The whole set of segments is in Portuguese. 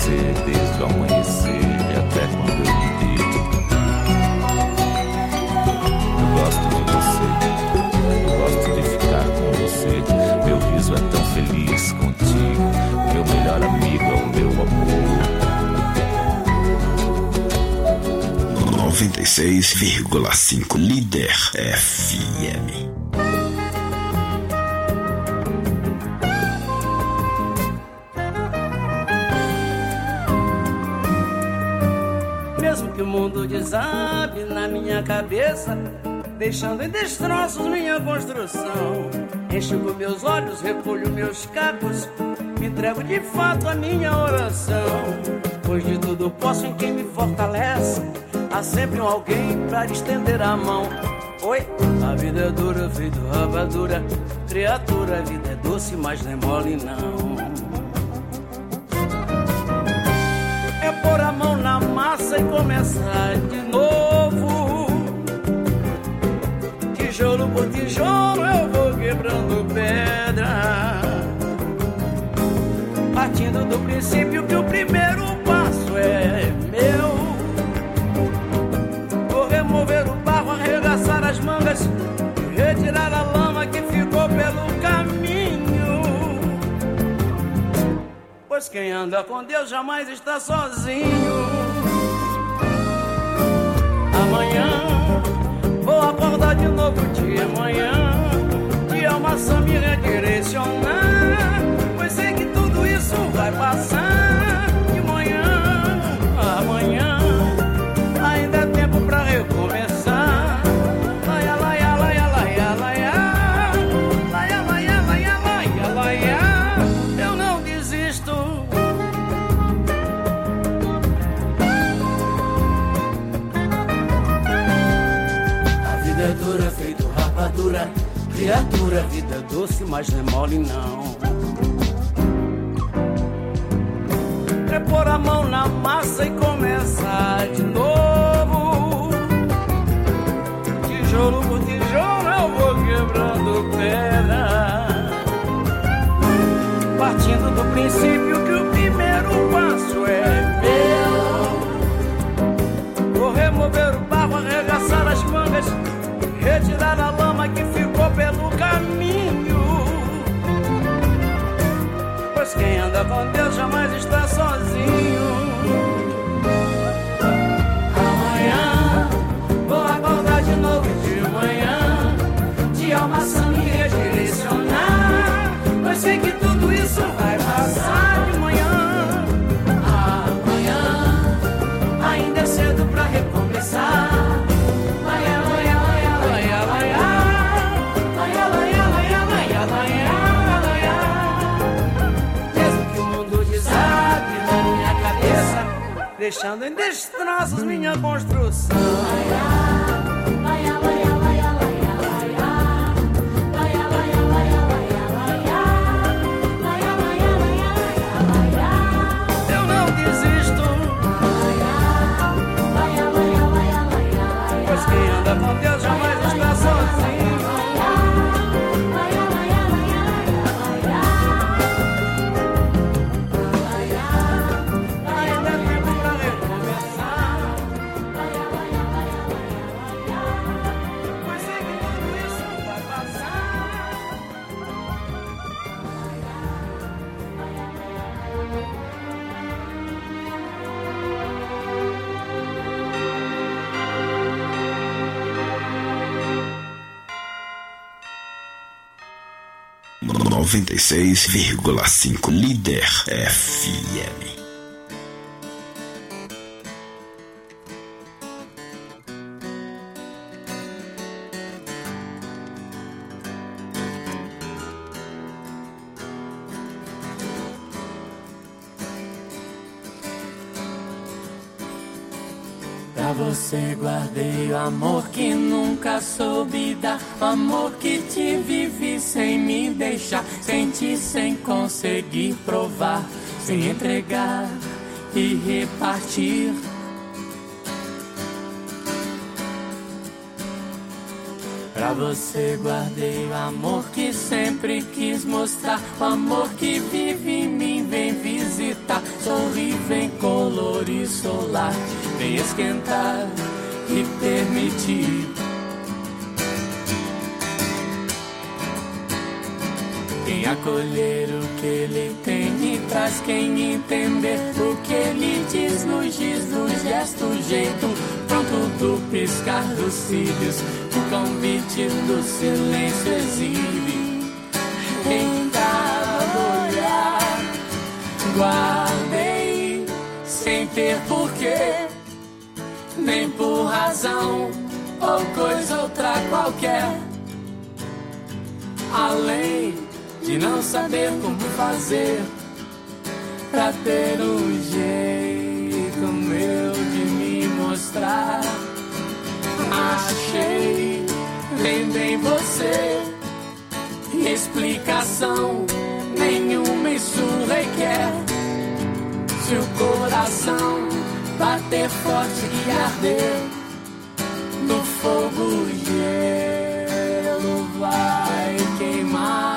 você desde o amanhecer e até quando eu me deito. Eu gosto de você, eu gosto de ficar com você. Meu riso é tão feliz contigo, meu melhor amigo é o meu amor. 96,5 Líder FM. Mesmo que o mundo desabe na minha cabeça, deixando em destroços minha construção, enxugo meus olhos, recolho meus cacos, me entrego de fato a minha oração. Pois de tudo posso em quem me fortalece, há sempre um alguém pra estender a mão. Oi, a vida é dura, feito rapadura, criatura, a vida é doce, mas não é mole não. É pôr a mão na massa e começar de novo. Tijolo por tijolo eu vou quebrando pedra, partindo do princípio que o primeiro passo é meu. Vou remover o barro, arregaçar as mangas, retirar a lama que ficou pelo caminho. Pois quem anda com Deus jamais está sozinho. Amanhã vou acordar de novo dia, amanhã de alma sã me redirecionar, pois sei que tudo isso vai passar. De manhã a amanhã ainda é tempo pra recomeçar. Laia, laia, laia, laia, laia, laia, laia, laia, laia, laia. Eu não desisto. A vida é dura, feito rapadura, criatura, vida é doce, mas não é mole não. É pôr a mão na massa e começar de novo. Tijolo por tijolo eu vou quebrando pedra, partindo do princípio que o primeiro passo é meu. Vou remover o barro, arregaçar as mangas, retirar a lama que ficou pelo caminho. Pois quem anda com Deus jamais está sozinho. Amanhã vou acordar de novo de manhã, de alma sã me redirecionar, pois sei que tudo isso vai passar. De manhã amanhã ainda é cedo pra recomeçar. Laia, laia, laia, laia, laia, laia, laia, laia, laia, laia. Deixando em destroços minha construção. Eu não desisto, pois quem anda com Deus jamais está sozinho. No 96,5 Líder FM. Pra você guardei o amor que nunca soube dar, o amor que te vivi sem me deixar, senti sem conseguir provar, sem entregar e repartir. Pra você guardei o amor que sempre quis mostrar, o amor que vive em mim vem visitar, sorrir, vem colorir solar, vem esquentar e permitir. Quem acolher o que ele tem e traz, quem entender o que ele diz no giz do gesto, jeito pronto do piscar dos cílios, o convite do silêncio exibe. Em cada olhar guardei, sem ter porquê, nem por razão ou coisa outra qualquer, além de não saber como fazer pra ter um jeito meu de me mostrar. Achei, vendo em você, explicação nenhuma isso requer. Se o coração bater forte e arder, no fogo o gelo vai queimar.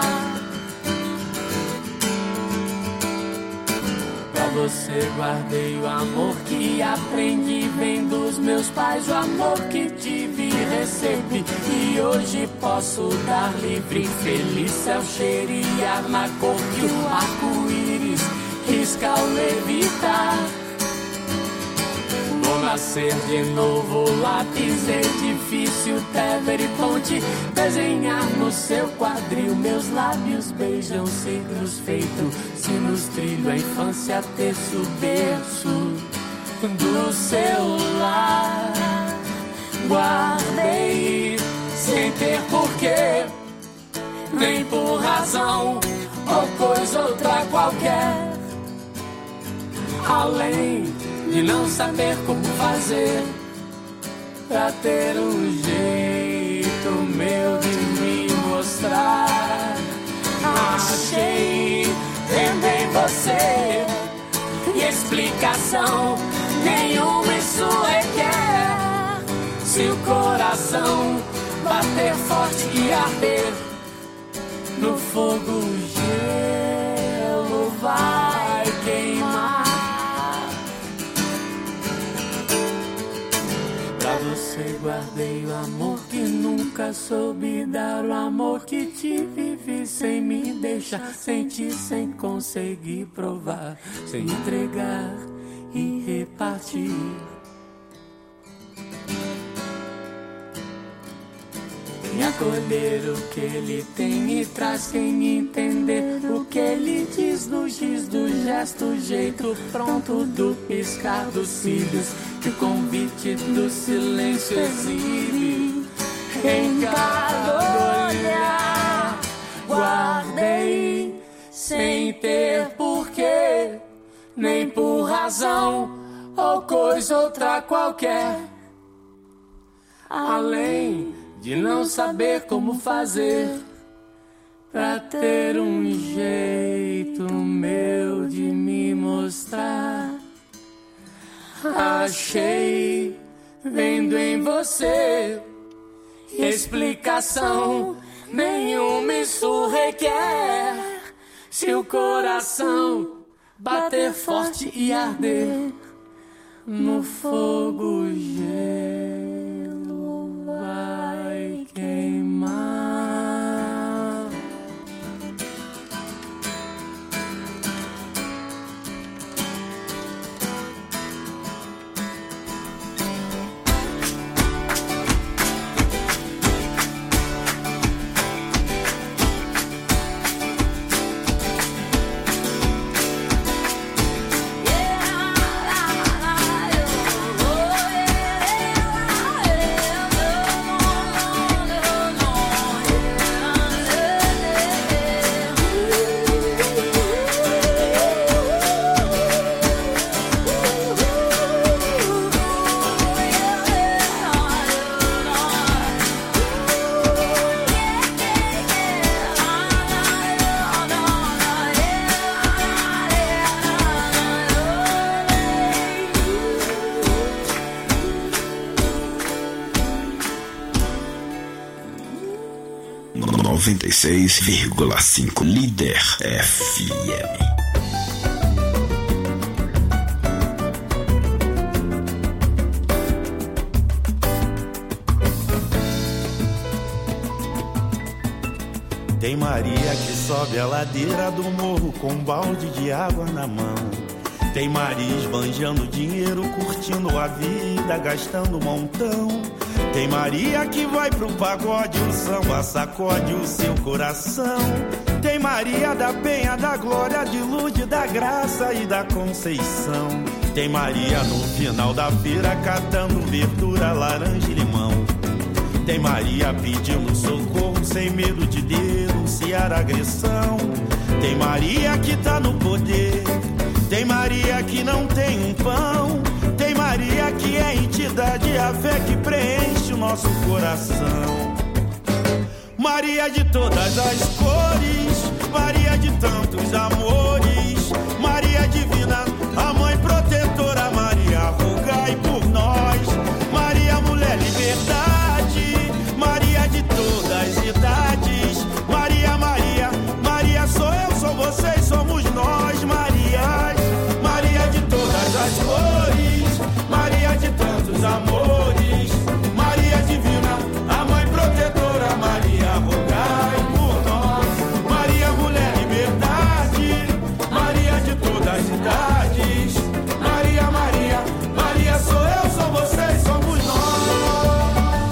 Você guardei o amor que aprendi, vem dos meus pais, o amor que tive e recebi, e hoje posso dar livre. Feliz céu cheirar na cor que o arco-íris risca ao levitar. Vou nascer de novo, lápis, edifício, Tever e ponte, desenhar no seu quadril. Meus lábios beijam ciclos feitos, sinos trilho a infância, terço, berço do seu lar. Guardei sem ter porquê, nem por razão ou coisa outra qualquer, além de não saber como fazer pra ter um jeito meu de me mostrar. Achei, vendo em você, explicação nenhuma isso requer. Se o coração bater forte e arder, no fogo o gelo vai queimar. Pra você guardei o amor que nunca soube dar, o amor que te vivi sem me deixar sentir, sem conseguir provar, sem entregar e repartir. Quem acolher o que ele tem e traz, quem entender o que ele diz no giz do gesto, jeito pronto do piscar dos cílios, que o convite do silêncio exibe. Em cada olhar guardei, sem ter porquê, nem por razão ou coisa outra qualquer, além de não saber como fazer pra ter um jeito meu de me mostrar. Achei, vendo em você, explicação nenhuma isso requer. Se o coração bater forte e arder, no fogo o gelo vai queimar. (96,5) Líder FM. Tem Maria que sobe a ladeira do morro com um balde de água na mão. Tem Maria esbanjando dinheiro, curtindo a vida, gastando um montão. Tem Maria que vai pro pagode, o samba sacode o seu coração. Tem Maria da Penha, da Glória, de Lourdes, da Graça e da Conceição. Tem Maria no final da feira catando verdura, laranja e limão. Tem Maria pedindo socorro sem medo de denunciar agressão. Tem Maria que tá no poder, tem Maria que não tem um pão. Tem Maria que é entidade, a fé que preenche o nosso coração. Maria de todas as cores, Maria de tantos amores, Maria divina, a mãe protetora, Maria, rogai por nós. Maria, mulher liberdade, Maria de todas as idades, Maria, Maria, Maria sou eu, sou vocês, somos nós, Maria, Maria de todas as cores, Maria de tantos amores, Maria divina, a mãe protetora, Maria, rogai por nós. Maria, mulher liberdade, Maria de todas as idades, Maria, Maria, Maria sou eu, sou vocês, somos nós.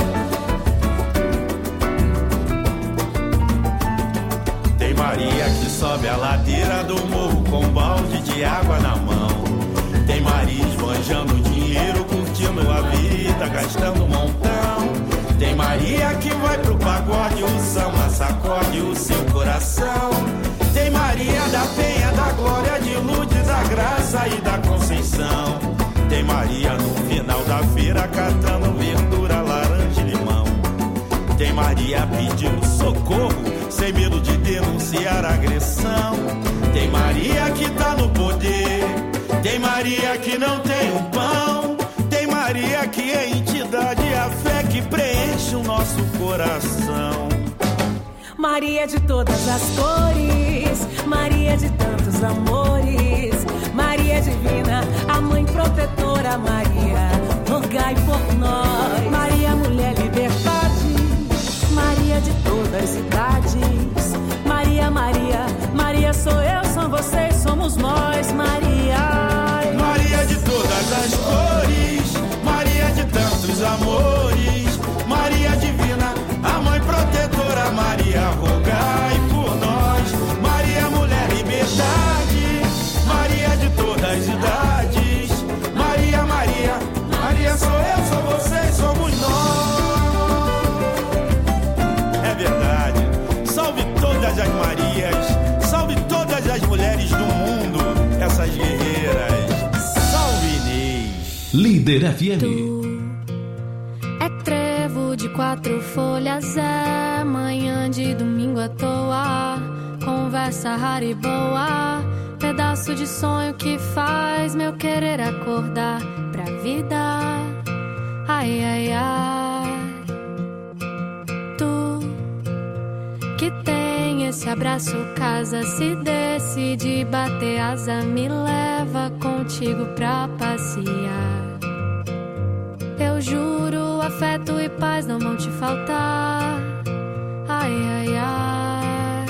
Tem Maria que sobe a ladeira do morro com um balde de água na mão. Tem Maria esbanjando dinheiro, curtindo a vida, gastando um montão. Tem Maria que vai pro pagode, o samba sacode o seu coração. Tem Maria da Penha, da Glória, de Lourdes, da Graça e da Conceição. Tem Maria no final da feira catando verdura, laranja e limão. Tem Maria pedindo socorro sem medo de denunciar agressão. Tem Maria que tá no poder, tem Maria que não tem um pão. Tem Maria que é entidade, a fé que preenche o nosso coração. Maria de todas as cores, Maria de tantos amores, Maria divina, a mãe protetora, Maria, rogai por nós. Maria, mulher liberdade, Maria de todas as idades, Maria, Maria, Maria sou eu, são vocês, somos nós, Maria. Maria de todas as cores, Maria de tantos amores, Maria divina, a mãe protetora, Maria, rogai por nós. Maria, mulher liberdade, Maria de todas as idades, Maria, Maria, Maria sou eu, sou vocês, somos nós. É verdade. Salve todas as Marias, salve todas as mulheres do mundo, essas guerreiras. Salve Inês. Líder FM. É trevo de 4 folhas, é manhã de domingo à toa, conversa rara e boa, pedaço de sonho que faz meu querer acordar pra vida. Ai, ai, ai. Tu que tem esse abraço, casa, se decide bater asa, me leva contigo pra passear. Eu juro, afeto e paz não vão te faltar. Ai, ai, ai.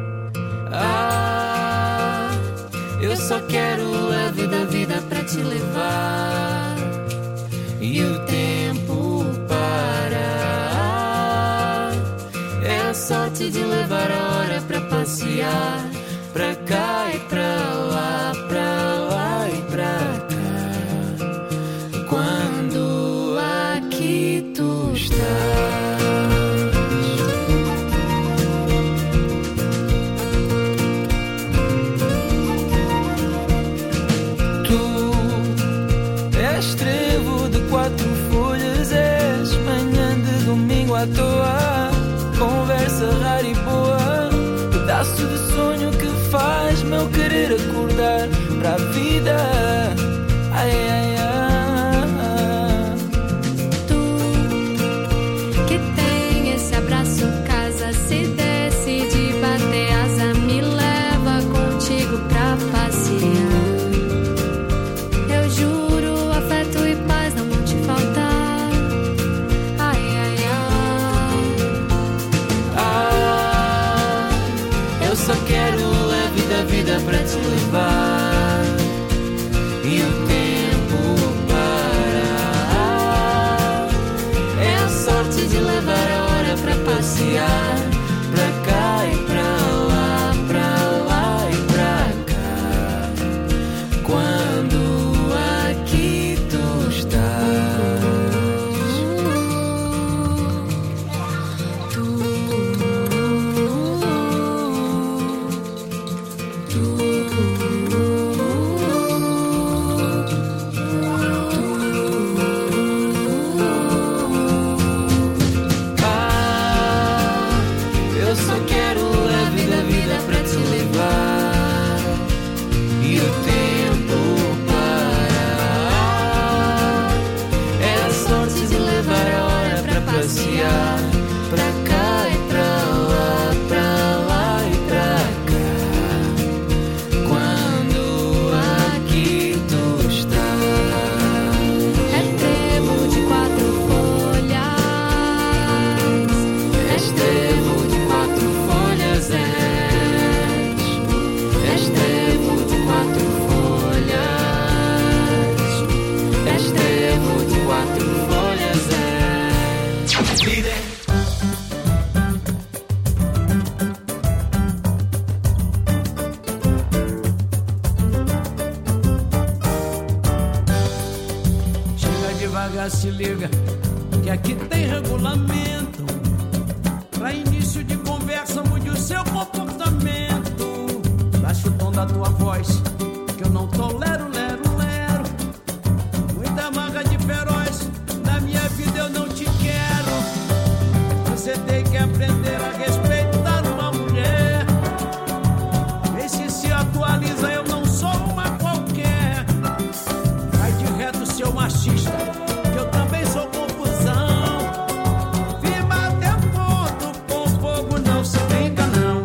Ah, eu só quero a vida pra te levar. E o tempo parar. É sorte de levar a hora pra passear. Pra cá e pra lá e pra cá. Quando aqui tu estás. À toa, conversa rara e boa, pedaço de sonho que faz meu querer acordar pra vida. Ai, ai, ai. Tu que tem esse abraço, casa, se decide bater asa, me leva contigo pra passear. Eu juro, afeto e paz não vão te faltar. passear pra cá e pra lá e pra cá. Quando aqui tu eu só quero leve da vida pra te levar e o tempo parar. É a sorte de levar a hora pra passear pra cá e pra lá e pra cá. Quando aqui tu estás. É trevo de 4 folhas. És trevo de 4 folhas, és trevo de 4 folhas, és trevo de 4 folhas, líder. Chega devagar, se liga, que aqui tem regulamento. Pra início de conversa, mude o seu comportamento. Baixa o tom da tua voz, que eu não tolero, lero. Muita marca de feroz, na minha vida eu não te quero. Você tem que aprender a respeitar uma mulher. Vê se atualiza, eu não sou uma qualquer. Vai de reto, seu machista, que eu também sou confusão. Vim bater ponto com fogo, não se brinca não.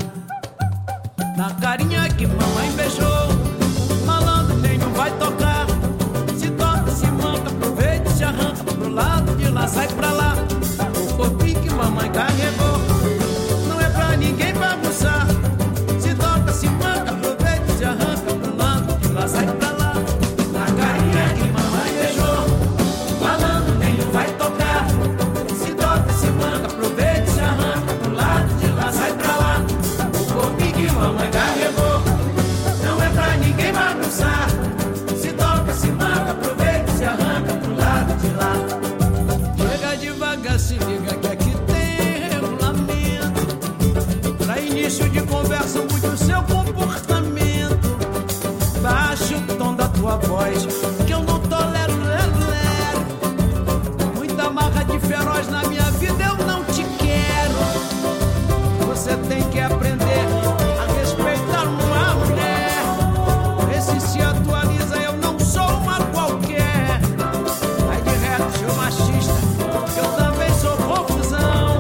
Na carinha que mamãe beijou, malandro nenhum vai tocar. Se toca, se manca, aproveita e se arranca pro lado de lá, sai pra lá. O corpinho que mamãe carregou não é pra ninguém bagunçar. Se toca, se manca, aproveita e se arranca pro lado de lá, sai pra lá. Na carinha que mamãe beijou, malandro nenhum vai tocar. Se toca, se manca, aproveita e se arranca pro lado de lá, sai pra lá. O corpinho que mamãe carregou não é pra ninguém bagunçar. Se toca, se manca, aproveita e se arranca pro lado de lá. Chega devagar, se liga, que aqui tem regulamento. Pra início de conversa, mude o seu comportamento. Baixa o tom da tua voz, que eu não tolero, lero. Muita marra de feroz na minha vida, eu não te quero. Você tem que aprender a respeitar uma mulher. Esse se atualiza, eu não sou uma qualquer. Vai de reto, seu machista, que eu também sou confusão.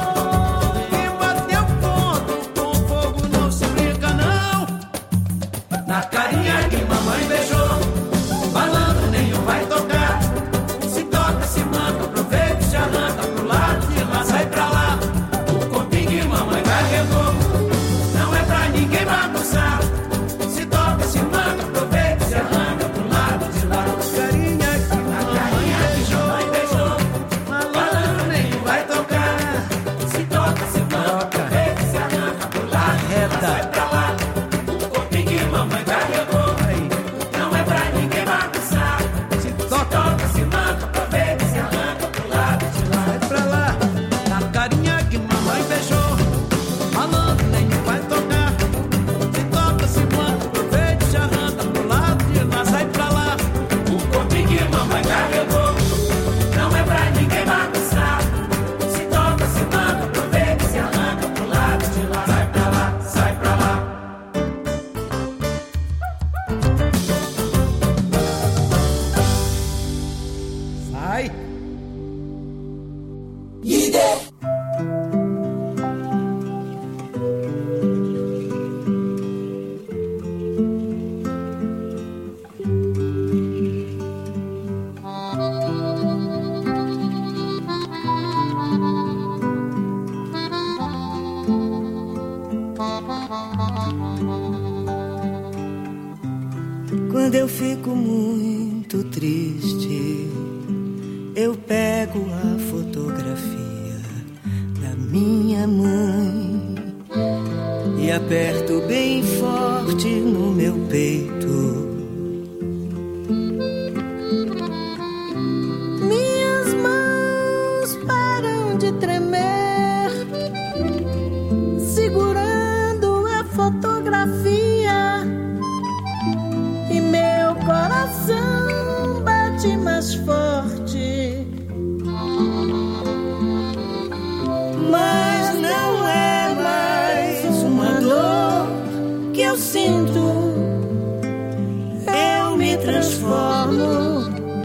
E bateu ponto com fogo, não se brinca não. Na carinha que mamãe beijou, malandro nenhum vai tocar. Se toca, se manca, aproveita e se arranca pro lado de lá, sai pra lá. O corpinho que mamãe carregou não é pra ninguém bagunçar. Se toca, se manca, aproveita e se arranca pro lado de lá. Carinha que mamãe beijou, malandro nenhum vai tocar. Se toca, se manca, aproveita e se arranca pro lado de lá, sai pra lá. O corpinho que mamãe carregou não é pra ninguém bagunçar. Se toca, se manca, aproveita e se arranca pro lado de lá, sai pra lá. Na carinha que mamãe beijou, malandro nenhum vai tocar. Se toca, se manca, aproveita e se arranca pro lado de lá, sai pra lá. O corpinho que mamãe carregou não é pra ninguém bagunçar. Se toca, se manca, aproveita e se arranca pro lado de lá, sai pra lá, sai pra lá. Sai. Quando eu fico muito triste, eu pego a fotografia da minha me aperto bem forte no meu peito. Minhas mãos param de tremer, segurando a fotografia, e meu coração bate mais forte. Mas não é mais uma dor que eu sinto, eu me transformo,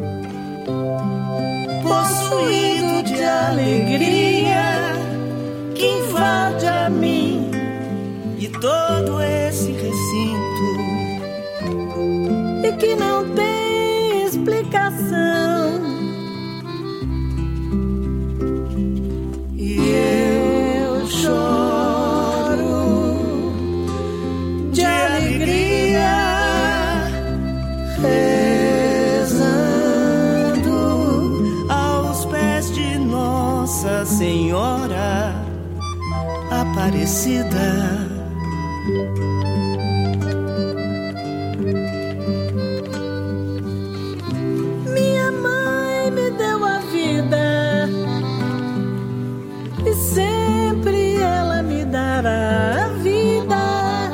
possuído de alegria que invade a mim e todo esse recinto, e que não tem explicação. E eu choro de alegria, rezando aos pés de Nossa Senhora Aparecida. Minha mãe me deu a vida e sempre ela me dará a vida.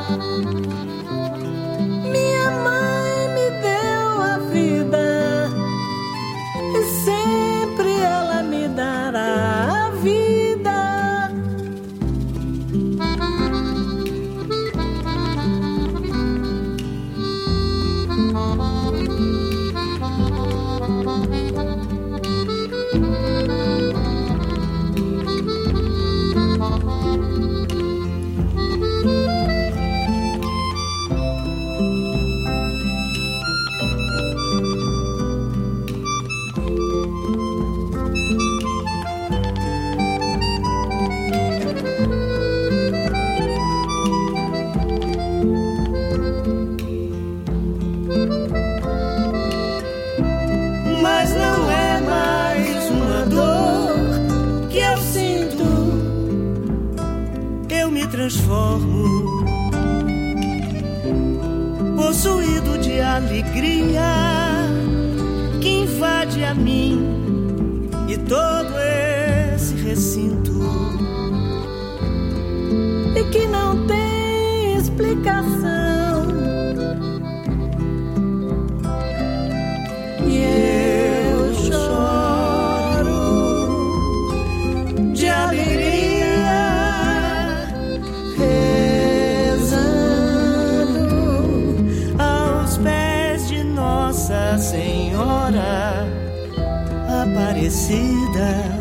Minha mãe me deu a vida e sempre ela me dará a vida. Mas não é mais uma dor que eu sinto, eu me transformo, possuído de alegria que invade a mim e todo esse recinto, e que não tem explicação. E eu choro de alegria, rezando aos pés de Nossa Senhora Aparecida.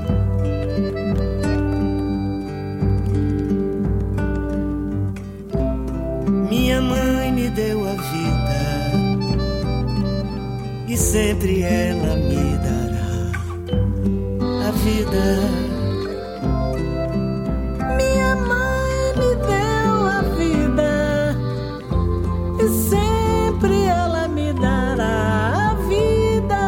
Minha mãe me deu a vida e sempre ela me dará a vida. Minha mãe me deu a vida e sempre ela me dará a vida.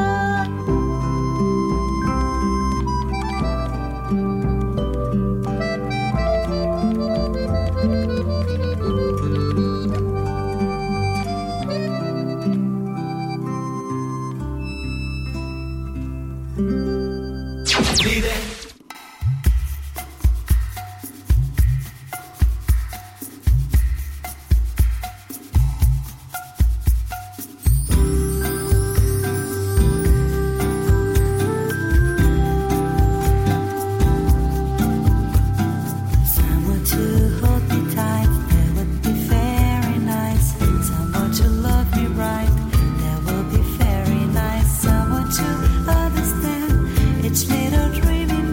Someone to hold me tight, that would be very nice. Someone to love me right, that would be very nice. Someone to understand each little dream in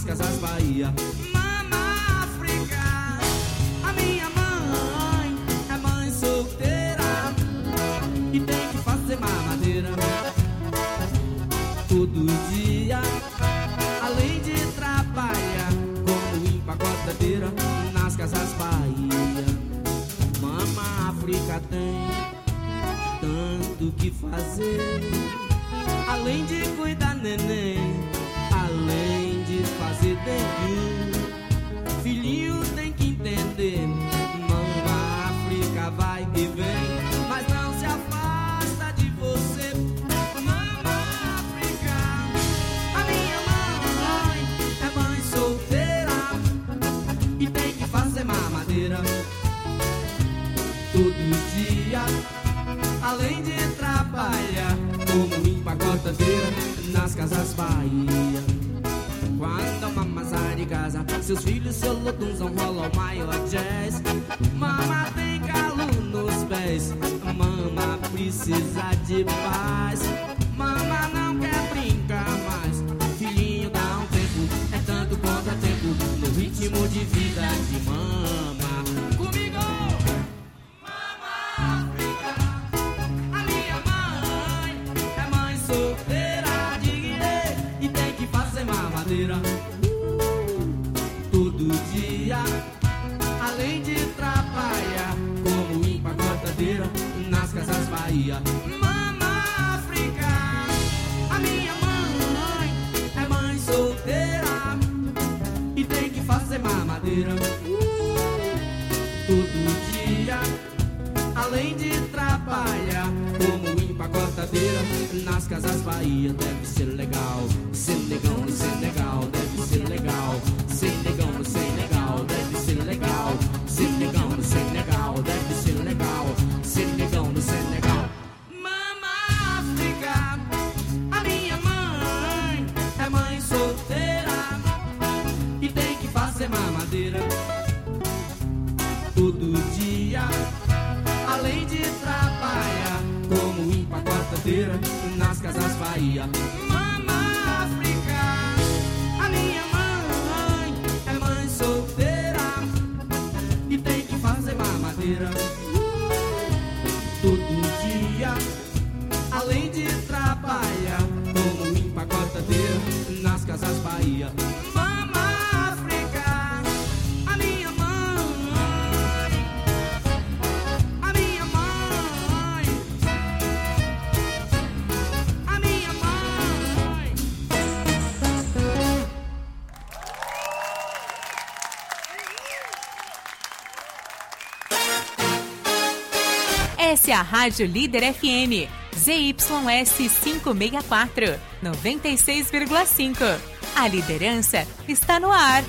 nas casas Bahia. Mama África, a minha mãe é mãe solteira e tem que fazer mamadeira todo dia, além de trabalhar como empacotadeira nas casas Bahia. Mama África tem tanto que fazer, além de cuidar neném, além de fazer dengue. Filhinho tem que entender, Mama África vai e vem, mas não se afasta de você. Mama África, a minha mãe é mãe solteira e tem que fazer mamadeira todo dia, além de trabalhar como empacotadeira nas casas Bahia. Quando a mama sai de casa, seus filhos solotunzam, rolam o maior jazz. Mama tem calo nos pés, mama precisa de paz. Mama não quer brincar mais, filhinho dá um tempo, é tanto contratempo no ritmo de vida de mama. Comigo! Todo dia, além de trabalhar como empacotadeira nas casas Bahia. Mama África, a minha mãe é mãe solteira e tem que fazer mamadeira todo dia, além de trabalhar como empacotadeira nas casas Bahia. Deve ser legal, ser negão no Senegal, deve ser legal, ser negão no Senegal, deve ser legal, ser negão no Senegal, deve ser legal, ser negão no Senegal. Mama África, a minha mãe é mãe solteira e tem que fazer mamadeira todo dia, além de trabalhar como empacotadeira nas casas Bahia. Mama África, a minha mãe é mãe solteira e tem que fazer mamadeira todo dia, além de trabalhar como empacotadeira nas casas Bahia. Mama África, a minha mãe, a minha mãe, a minha mãe. Essa é a Rádio Líder FM, ZYS 564, 96,5. A liderança está no ar.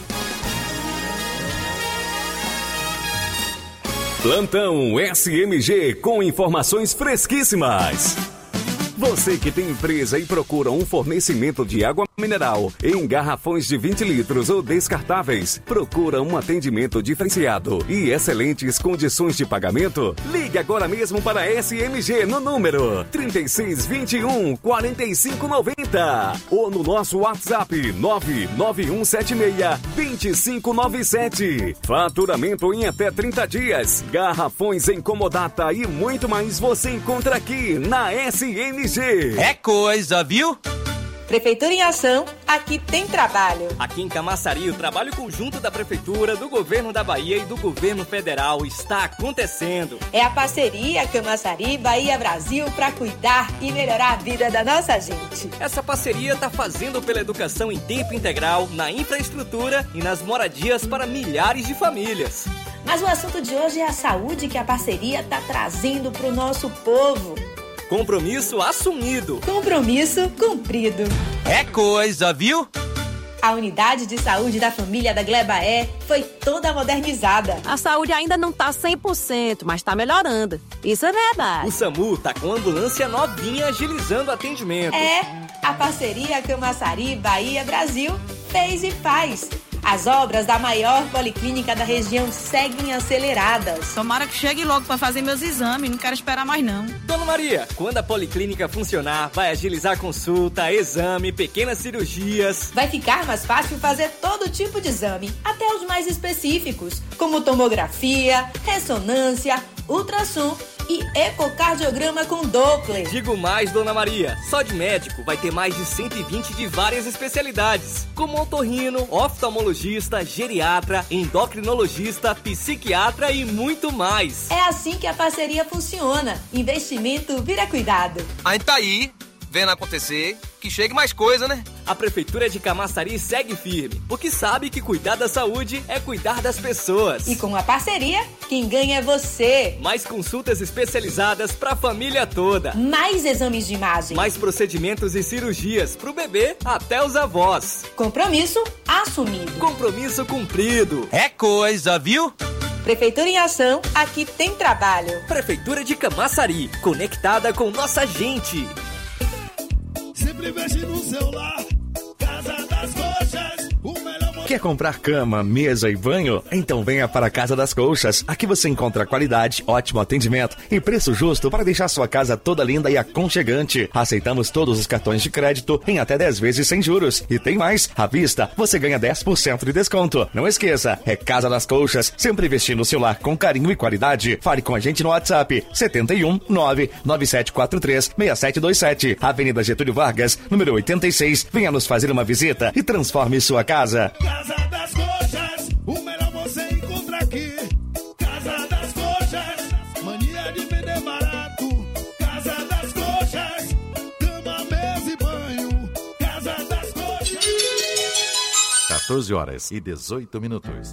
Plantão SMG com informações fresquíssimas. Você que tem empresa e procura um fornecimento de água mineral em garrafões de 20 litros ou descartáveis, procura um atendimento diferenciado e excelentes condições de pagamento? Ligue agora mesmo para a SMG no número 3621 4590 ou no nosso WhatsApp 99176 2597. Faturamento em até 30 dias. Garrafões em comodata e muito mais você encontra aqui na SMG. É coisa, viu? Prefeitura em Ação, aqui tem trabalho. Aqui em Camaçari, o trabalho conjunto da Prefeitura, do Governo da Bahia e do Governo Federal está acontecendo. É a parceria Camaçari, Bahia, Brasil para cuidar e melhorar a vida da nossa gente. Essa parceria está fazendo pela educação em tempo integral, na infraestrutura e nas moradias para milhares de famílias. Mas o assunto de hoje é a saúde que a parceria está trazendo para o nosso povo. Compromisso assumido. Compromisso cumprido. É coisa, viu? A unidade de saúde da família da Glebaé foi toda modernizada. A saúde ainda não tá 100%, mas tá melhorando. Isso é verdade. O SAMU tá com ambulância novinha agilizando o atendimento. É, a parceria Camaçari, Bahia, Brasil fez e faz. As obras da maior policlínica da região seguem aceleradas. Tomara que chegue logo para fazer meus exames, não quero esperar mais não. Dona Maria, quando a policlínica funcionar, vai agilizar consulta, exame, pequenas cirurgias. Vai ficar mais fácil fazer todo tipo de exame, até os mais específicos, como tomografia, ressonância, ultrassom e ecocardiograma com Doppler. Digo mais, Dona Maria, só de médico vai ter mais de 120 de várias especialidades, como otorrino, oftalmologista, geriatra, endocrinologista, psiquiatra e muito mais. É assim que a parceria funciona. Investimento vira cuidado. A gente tá aí, vendo acontecer, que chegue mais coisa, né? A Prefeitura de Camaçari segue firme, porque sabe que cuidar da saúde é cuidar das pessoas. E com a parceria, quem ganha é você. Mais consultas especializadas pra família toda. Mais exames de imagem. Mais procedimentos e cirurgias pro bebê até os avós. Compromisso assumido. Compromisso cumprido. É coisa, viu? Prefeitura em ação, aqui tem trabalho. Prefeitura de Camaçari, conectada com nossa gente. Sempre mexe no celular, Casa das Coxas, o melhor... Quer comprar cama, mesa e banho? Então venha para a Casa das Colchas. Aqui você encontra qualidade, ótimo atendimento e preço justo para deixar sua casa toda linda e aconchegante. Aceitamos todos os cartões de crédito em até 10 vezes sem juros. E tem mais, à vista, você ganha 10% de desconto. Não esqueça, é Casa das Colchas, sempre vestindo o seu lar com carinho e qualidade. Fale com a gente no WhatsApp 71 99743 6727, Avenida Getúlio Vargas, número 86. Venha nos fazer uma visita e transforme sua casa. Casa das Coxas, o melhor você encontra aqui. Casa das Coxas, mania de vender barato. Casa das Coxas, cama, mesa e banho. Casa das Coxas. 14h18.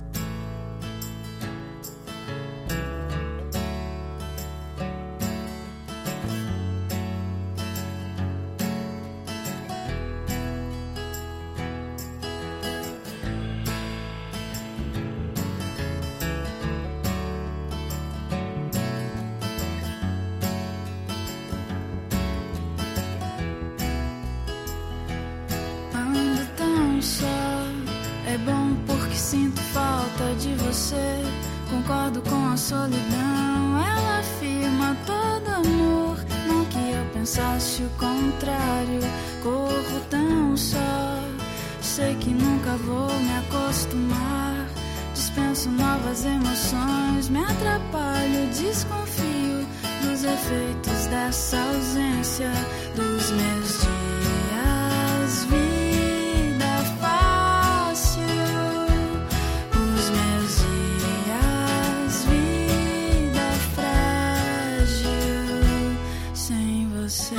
Concordo com a solidão, ela afirma todo amor. Não que eu pensasse o contrário, corro tão só. Sei que nunca vou me acostumar. Dispenso novas emoções, me atrapalho, desconfio dos efeitos dessa ausência dos meus dias. Vida fácil, os meus dias, vida frágil, sem você.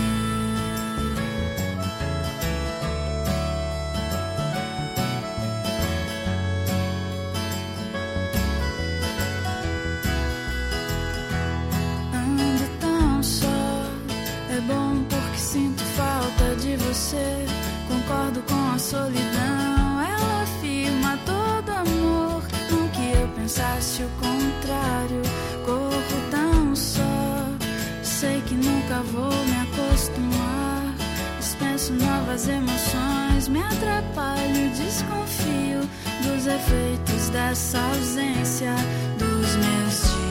Você, concordo com a solidão. Ela afirma todo amor, não que eu pensasse o contrário. Corro tão só, sei que nunca vou me acostumar. Dispenso novas emoções, me atrapalho, desconfio dos efeitos dessa ausência dos meus dias.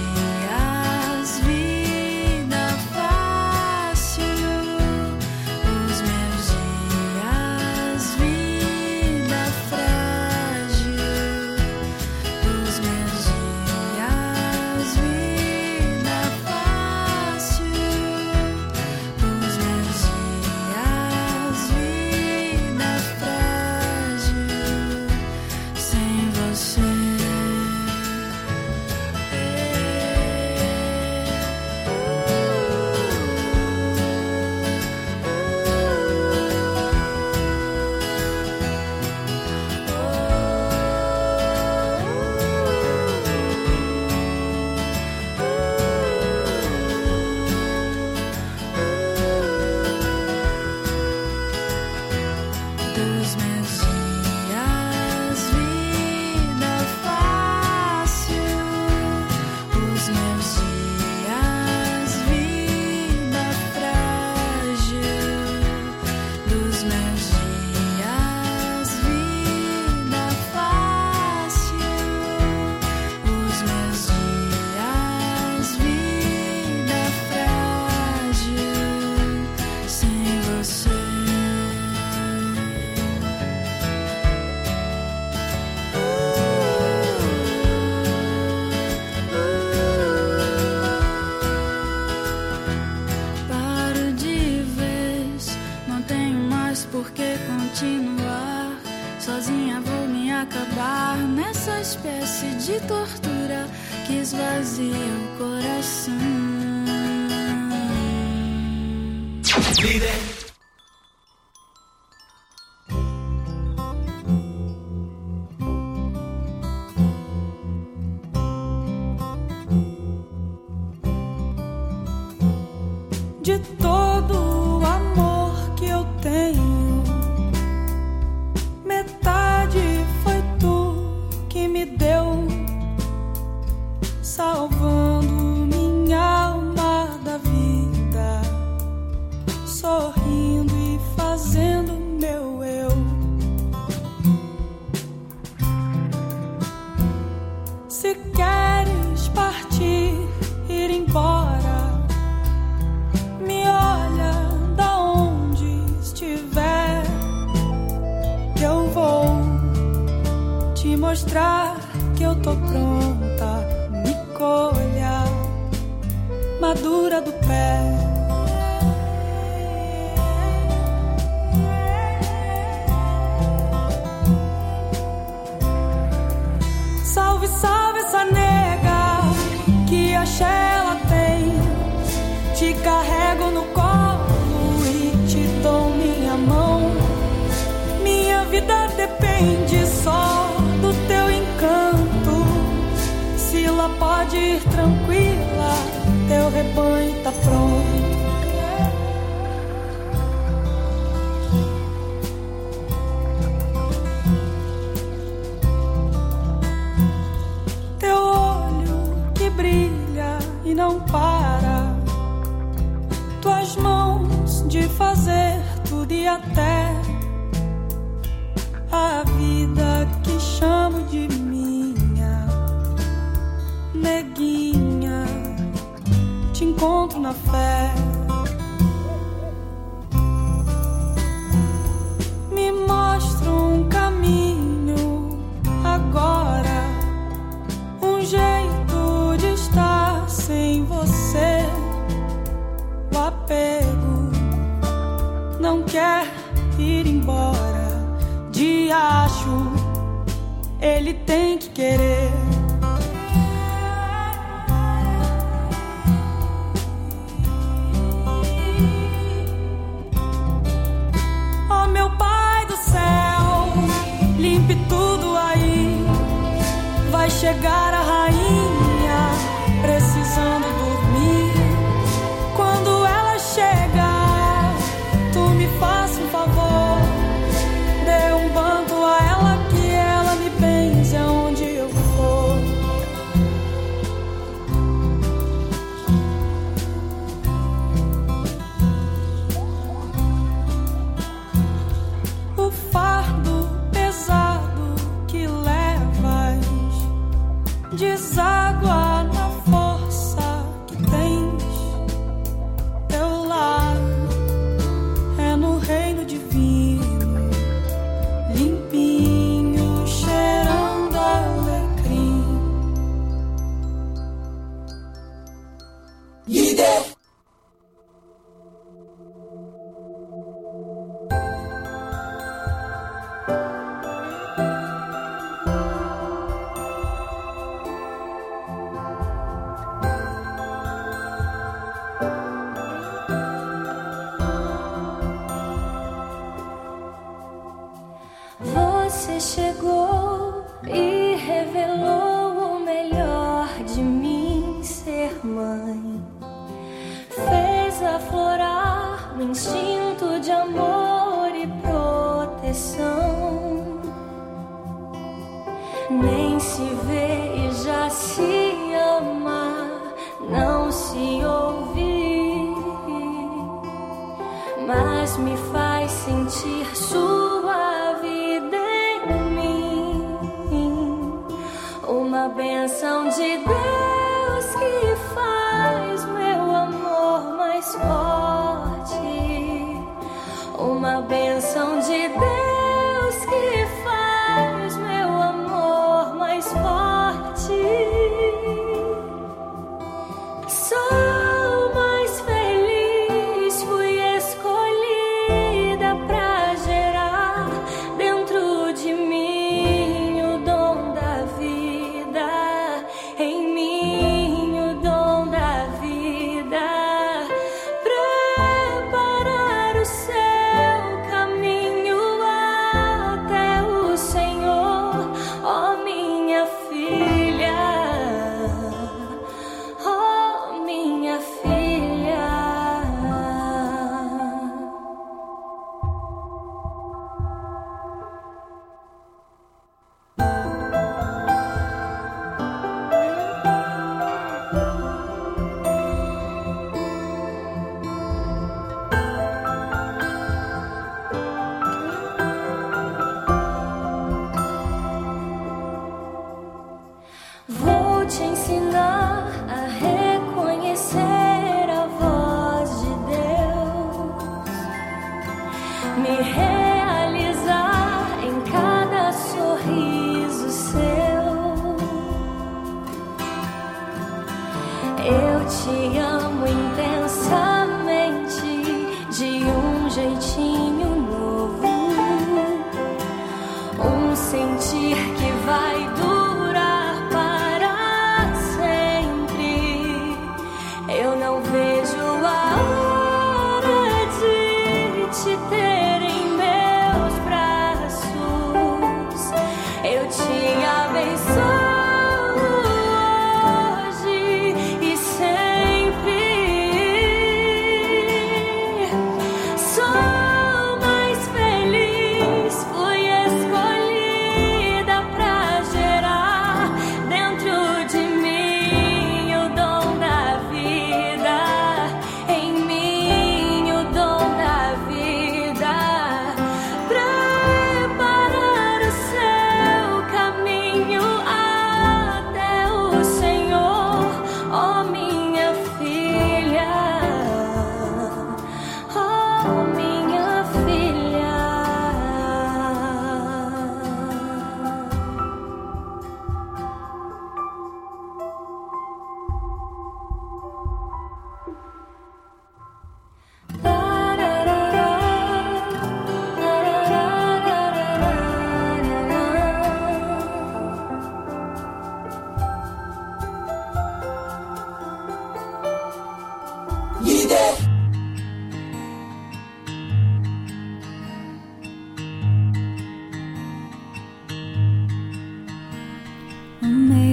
me acabar nessa espécie de tortura que esvazia o coração. Líder. De todo o amor que eu tenho, metade foi tu que me deu, salvando minha alma da vida, sorrindo e fazendo meu eu. Se queres partir, ir embora, me olha da onde estiver, que eu vou te mostrar que eu tô pronta. Me colha madura do pé. Salve, salve essa nega, que axé ela tem. Te carrego no colo e te dou minha mão. Minha vida depende só do teu encanto. Sila pode ir tranquila, teu rebanho tá pronto. Teu olho que brilha e não para, tuas mãos de fazer tudo e até a vida que chamo de minha. Neguinha, te encontro na fé. Me mostra um caminho agora, um jeito de estar sem você. O apego não quer ir embora, diacho, ele tem que querer. Oh meu Pai do céu, limpe tudo aí. Vai chegar a rainha precisando dormir. Quando ela chegar, tu me faça um favor, dê um banco a ela que ela me benze aonde eu for. O fardo pesado que levas deságua na força que tens. Teu lar é no reino divino, limpinho, cheirando alecrim. Líder. Você chegou e revelou o melhor de mim, ser mãe. Fez aflorar o instinto de amor e proteção. Nem se vê e já se ama, não se ouve, mas me faz sentir sua vida em mim. Uma bênção de Deus que faz meu amor mais forte. Uma bênção de Deus que faz meu amor mais forte. Sou mais feliz, fui escolhida pra gerar dentro de mim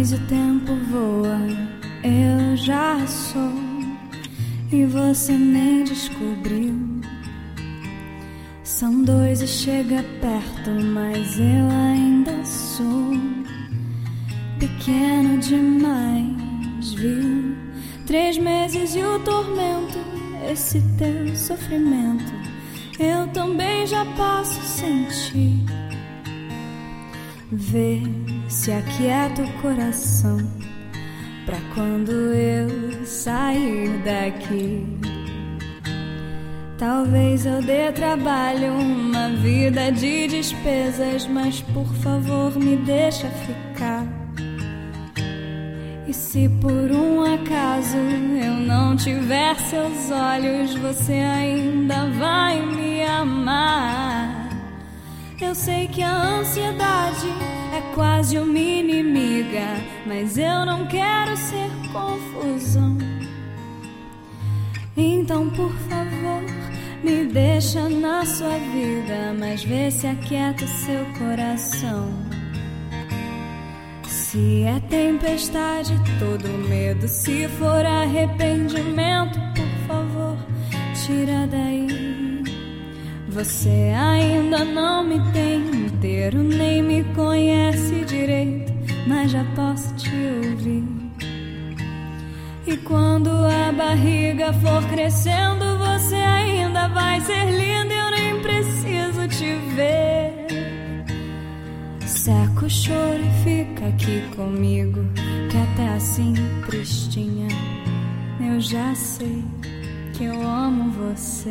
Mas o tempo voa, eu já sou, e você nem descobriu. São dois e chega perto, mas eu ainda sou pequeno demais, viu? 3 meses e o tormento, esse teu sofrimento, eu também já posso sentir. Vê se aquieta o coração pra quando eu sair daqui. Talvez eu dê trabalho, uma vida de despesas, mas por favor me deixa ficar. E se por um acaso eu não tiver seus olhos, você ainda vai me amar. Eu sei que a ansiedade é quase uma inimiga, mas eu não quero ser confusão. Então, por favor, me deixa na sua vida, mas vê se aquieta o seu coração. Se é tempestade, todo medo, se for arrependimento, por favor, tira daí. Você ainda não me tem inteiro, nem me conhece direito, mas já posso te ouvir. E quando a barriga for crescendo, você ainda vai ser linda, eu nem preciso te ver. Seca o choro e fica aqui comigo, que até assim, tristinha, eu já sei que eu amo você.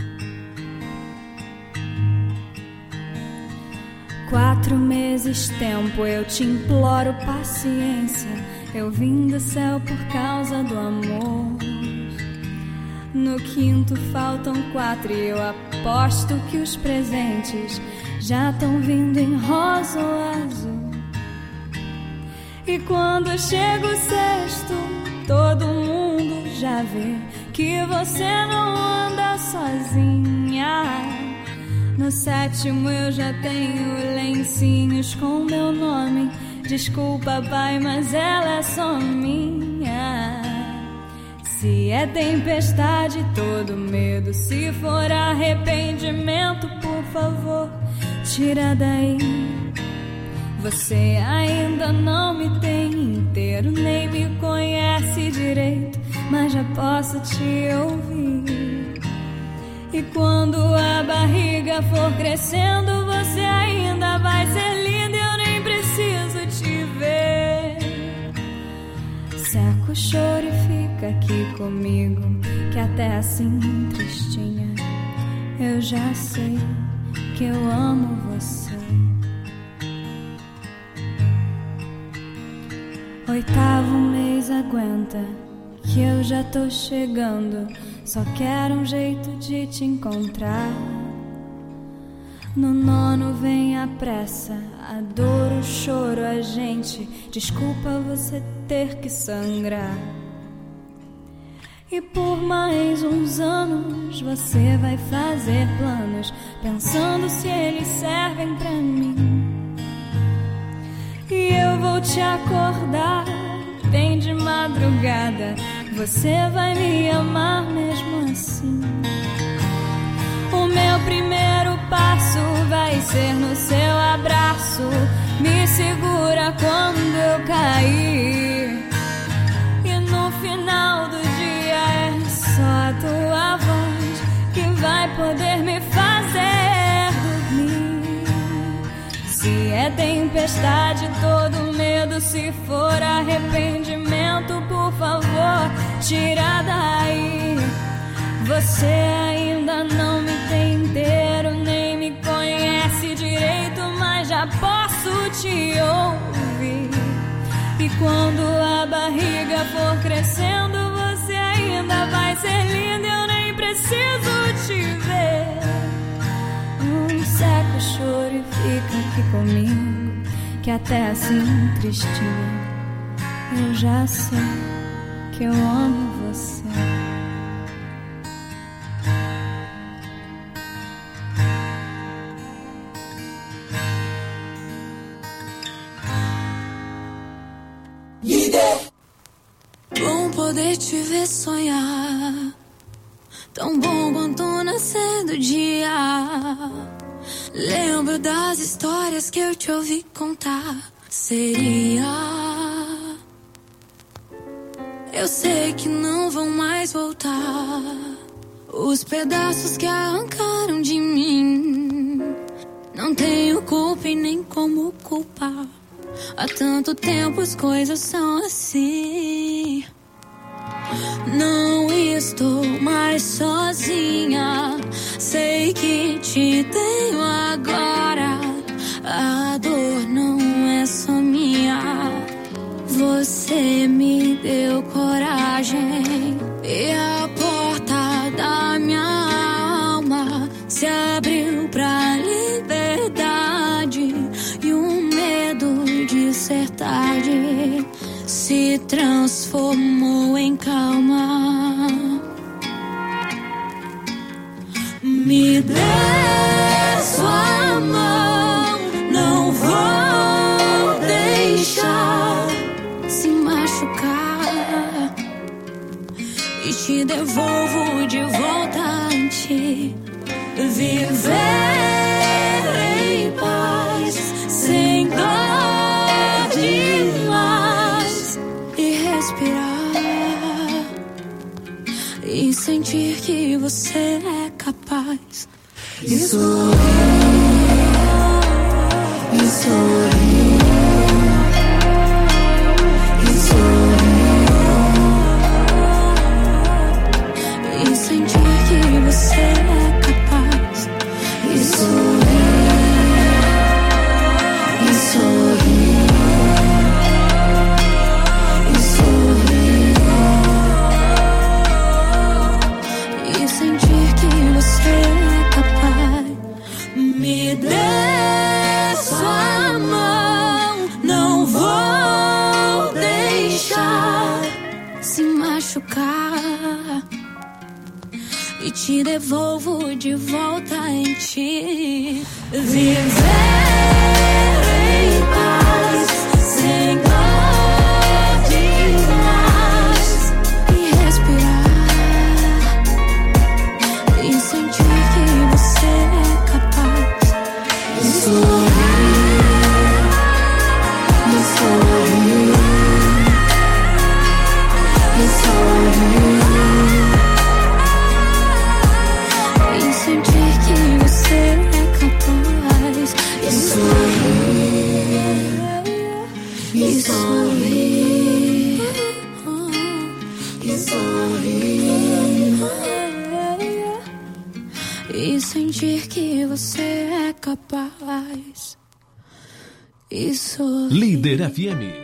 4 meses tempo, eu te imploro paciência. Eu vim do céu por causa do amor. No 5º faltam 4 e eu aposto que os presentes já estão vindo em rosa ou azul. E quando chega o 6º, todo mundo já vê que você não anda sozinha. No 7º eu já tenho lencinhos com meu nome. Desculpa, pai, mas ela é só minha. Se é tempestade, todo medo, se for arrependimento, por favor, tira daí. Você ainda não me tem inteiro, nem me conhece direito, mas já posso te ouvir. E quando a barriga for crescendo, você ainda vai ser linda, eu nem preciso te ver. Seca o choro e fica aqui comigo, que até assim, tristinha, eu já sei que eu amo você. 8º mês aguenta, que eu já tô chegando. Só quero um jeito de te encontrar. No 9º vem a pressa, a dor, o choro, a gente. Desculpa você ter que sangrar. E por mais uns anos você vai fazer planos, pensando se eles servem pra mim. E eu vou te acordar bem de madrugada. Você vai me amar mesmo assim. O meu primeiro passo vai ser no seu abraço. Me segura quando eu cair. E no final do dia é só a tua voz que vai poder me fazer dormir. Se é tempestade, todo medo, se for arrependimento, por favor, tira daí. Você ainda não me tem inteiro, nem me conhece direito, mas já posso te ouvir. E quando a barriga for crescendo, você ainda vai ser linda, eu nem preciso te ver. Seca o choro e fica aqui comigo, que até assim, tristinha, eu já sei que eu amo você. poder te ver sonhar, tão bom quanto o nascer do dia. Lembro das histórias que eu te ouvi contar. Seria. Eu sei que não vão mais voltar os pedaços que arrancaram de mim. Não tenho culpa e nem como culpar. Há tanto tempo as coisas são assim. Não estou mais sozinha. Sei que te tenho agora. A dor não é só minha. Você me deu coragem e a porta da minha alma se abriu pra liberdade. E o medo de ser tarde se transformou em calma. Me dê sua mão, não vou deixar se machucar e te devolvo de volta em ti. Viver em paz, sem dor demais, e respirar e sentir que você é capaz. E sorrir, e sorrir, e sorrir, e sentir que você é capaz. E sorrir, e sorrir, e sorrir, e sentir que você é capaz. Me dê sua mão, não vou deixar se machucar e te devolvo de volta em ti. Viver em paz, sem dor demais, e respirar e sentir que você é capaz. E sorrir, e sorrir, e sorrir, e sentir que você é capaz. E sorrir, e sorrir, e sorrir, e sentir que você é capaz. E sorrir. Líder FM.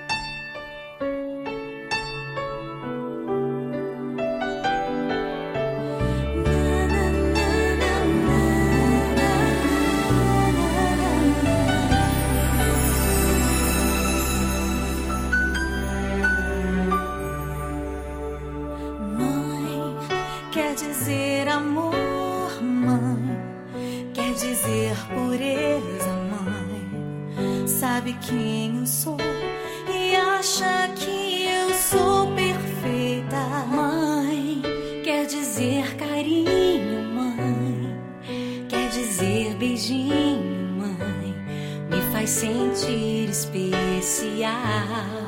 Quer dizer amor, mãe, quer dizer pureza, mãe. Sabe quem eu sou e acha que eu sou perfeita, mãe. Quer dizer carinho, mãe, quer dizer beijinho, mãe. Me faz sentir especial.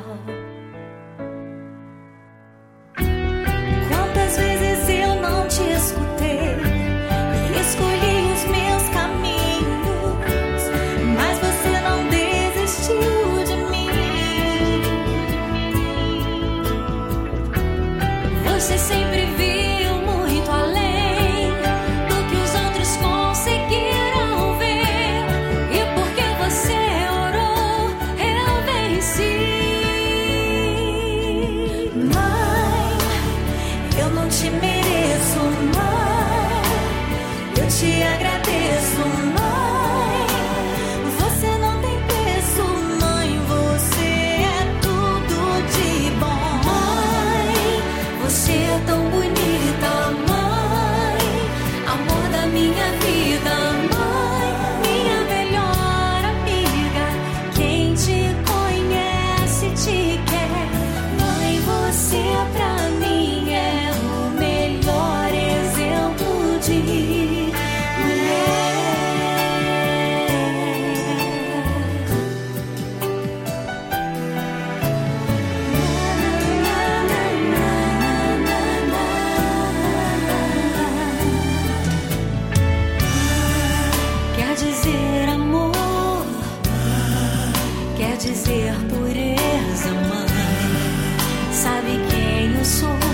Quantas vezes eu não te escutei e escolhi os meus caminhos, mas você não desistiu de mim. Você sempre viu muito além do que os outros conseguiram ver, e porque você orou, eu venci. dizer pureza, mãe. Sabe quem eu sou?